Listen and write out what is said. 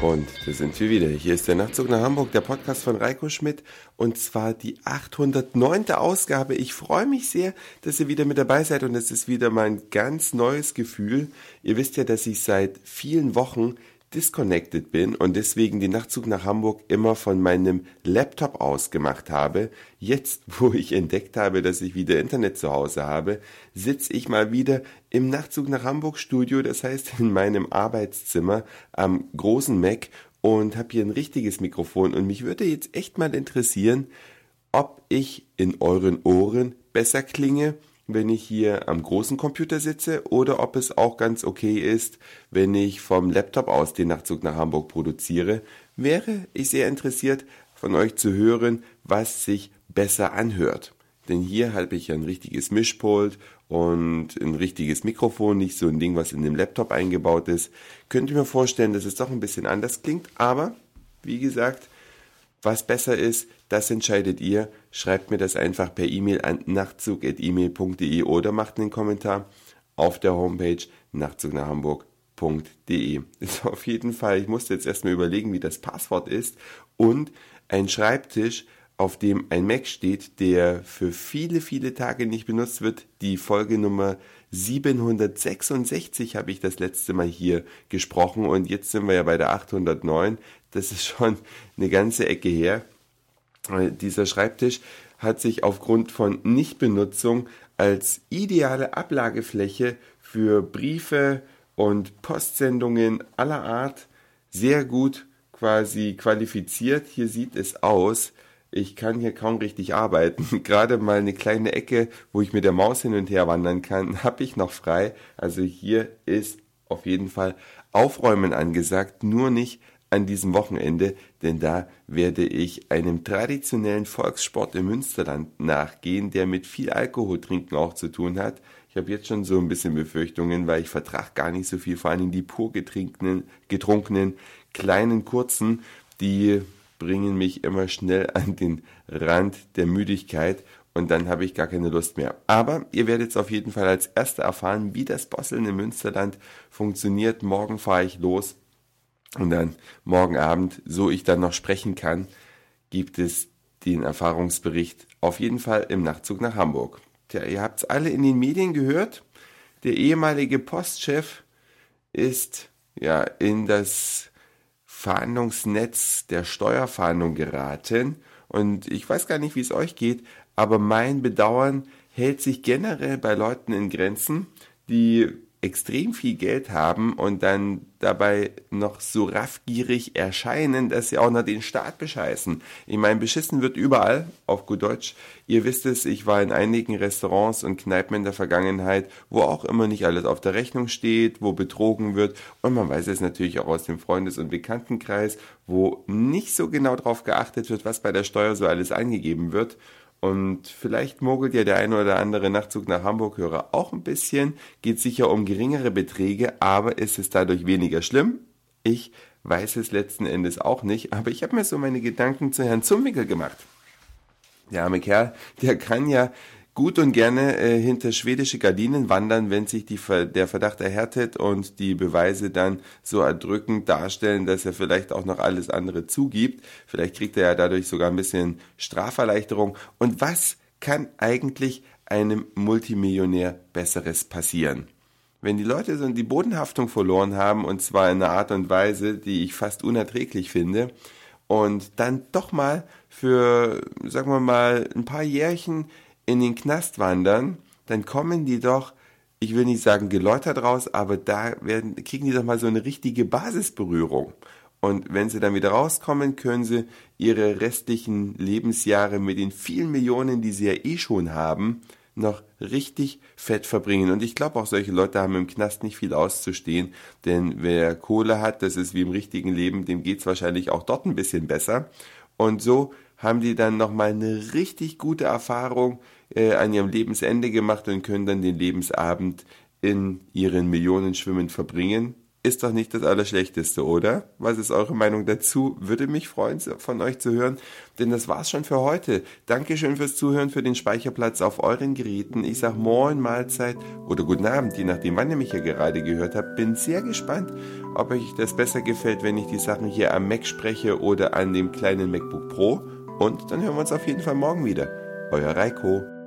Und da sind wir wieder. Hier ist der Nachtzug nach Hamburg, der Podcast von Reiko Schmidt. Und zwar die 809. Ausgabe. Ich freue mich sehr, dass ihr wieder mit dabei seid. Und es ist wieder mal ein ganz neues Gefühl. Ihr wisst ja, dass ich seit vielen Wochen disconnected bin und deswegen den Nachtzug nach Hamburg immer von meinem Laptop aus gemacht habe. Jetzt, wo ich entdeckt habe, dass ich wieder Internet zu Hause habe, sitze ich mal wieder im Nachtzug nach Hamburg Studio, das heißt in meinem Arbeitszimmer am großen Mac und habe hier ein richtiges Mikrofon und mich würde jetzt echt mal interessieren, ob ich in euren Ohren besser klinge, wenn ich hier am großen Computer sitze oder ob es auch ganz okay ist, wenn ich vom Laptop aus den Nachtzug nach Hamburg produziere, wäre ich sehr interessiert von euch zu hören, was sich besser anhört. Denn hier habe ich ja ein richtiges Mischpult und ein richtiges Mikrofon, nicht so ein Ding, was in dem Laptop eingebaut ist. Könnt ihr mir vorstellen, dass es doch ein bisschen anders klingt, aber wie gesagt, was besser ist, das entscheidet ihr. Schreibt mir das einfach per E-Mail an nachtzug@email.de oder macht einen Kommentar auf der Homepage nachzugnachhamburg.de. Ist auf jeden Fall, ich musste jetzt erstmal überlegen, wie das Passwort ist und ein Schreibtisch, auf dem ein Mac steht, der für viele, viele Tage nicht benutzt wird. Die Folge Nummer 766 habe ich das letzte Mal hier gesprochen und jetzt sind wir ja bei der 809. Das ist schon eine ganze Ecke her. Dieser Schreibtisch hat sich aufgrund von Nichtbenutzung als ideale Ablagefläche für Briefe und Postsendungen aller Art sehr gut quasi qualifiziert. Hier sieht es aus. Ich kann hier kaum richtig arbeiten. Gerade mal eine kleine Ecke, wo ich mit der Maus hin und her wandern kann, habe ich noch frei. Also hier ist auf jeden Fall Aufräumen angesagt, nur nicht an diesem Wochenende, denn da werde ich einem traditionellen Volkssport im Münsterland nachgehen, der mit viel Alkoholtrinken auch zu tun hat. Ich habe jetzt schon so ein bisschen Befürchtungen, weil ich vertrage gar nicht so viel, vor allem die pur getrunkenen kleinen kurzen, die bringen mich immer schnell an den Rand der Müdigkeit und dann habe ich gar keine Lust mehr. Aber ihr werdet es auf jeden Fall als Erster erfahren, wie das Bosseln im Münsterland funktioniert. Morgen fahre ich los und dann morgen Abend, so ich dann noch sprechen kann, gibt es den Erfahrungsbericht auf jeden Fall im Nachtzug nach Hamburg. Tja, ihr habt es alle in den Medien gehört. Der ehemalige Postchef ist ja in das Fahndungsnetz der Steuerfahndung geraten und ich weiß gar nicht, wie es euch geht, aber mein Bedauern hält sich generell bei Leuten in Grenzen, die extrem viel Geld haben und dann dabei noch so raffgierig erscheinen, dass sie auch noch den Staat bescheißen. Ich meine, beschissen wird überall, auf gut Deutsch. Ihr wisst es, ich war in einigen Restaurants und Kneipen in der Vergangenheit, wo auch immer nicht alles auf der Rechnung steht, wo betrogen wird. Und man weiß es natürlich auch aus dem Freundes- und Bekanntenkreis, wo nicht so genau darauf geachtet wird, was bei der Steuer so alles angegeben wird. Und vielleicht mogelt ja der eine oder andere Nachtzug nach Hamburg-Hörer auch ein bisschen, geht sicher um geringere Beträge, aber ist es dadurch weniger schlimm? Ich weiß es letzten Endes auch nicht, aber ich habe mir so meine Gedanken zu Herrn Zumwinkel gemacht. Der arme Kerl, der kann ja gut und gerne hinter schwedische Gardinen wandern, wenn sich der Verdacht erhärtet und die Beweise dann so erdrückend darstellen, dass er vielleicht auch noch alles andere zugibt. Vielleicht kriegt er ja dadurch sogar ein bisschen Straferleichterung. Und was kann eigentlich einem Multimillionär Besseres passieren? Wenn die Leute so die Bodenhaftung verloren haben, und zwar in einer Art und Weise, die ich fast unerträglich finde, und dann doch mal für, sagen wir mal, ein paar Jährchen in den Knast wandern, dann kommen die doch, ich will nicht sagen geläutert raus, aber kriegen die doch mal so eine richtige Basisberührung. Und wenn sie dann wieder rauskommen, können sie ihre restlichen Lebensjahre mit den vielen Millionen, die sie ja eh schon haben, noch richtig fett verbringen. Und ich glaube auch, solche Leute haben im Knast nicht viel auszustehen, denn wer Kohle hat, das ist wie im richtigen Leben, dem geht's wahrscheinlich auch dort ein bisschen besser. Und so haben die dann nochmal eine richtig gute Erfahrung an ihrem Lebensende gemacht und können dann den Lebensabend in ihren Millionen schwimmend verbringen. ist doch nicht das Allerschlechteste, oder? Was ist eure Meinung dazu? Würde mich freuen, von euch zu hören, denn das war's schon für heute. Dankeschön fürs Zuhören, für den Speicherplatz auf euren Geräten. Ich sag Moin, Mahlzeit oder Guten Abend, je nachdem, wann ihr mich hier gerade gehört habt. Bin sehr gespannt, ob euch das besser gefällt, wenn ich die Sachen hier am Mac spreche oder an dem kleinen MacBook Pro. Und dann hören wir uns auf jeden Fall morgen wieder. Euer Reiko.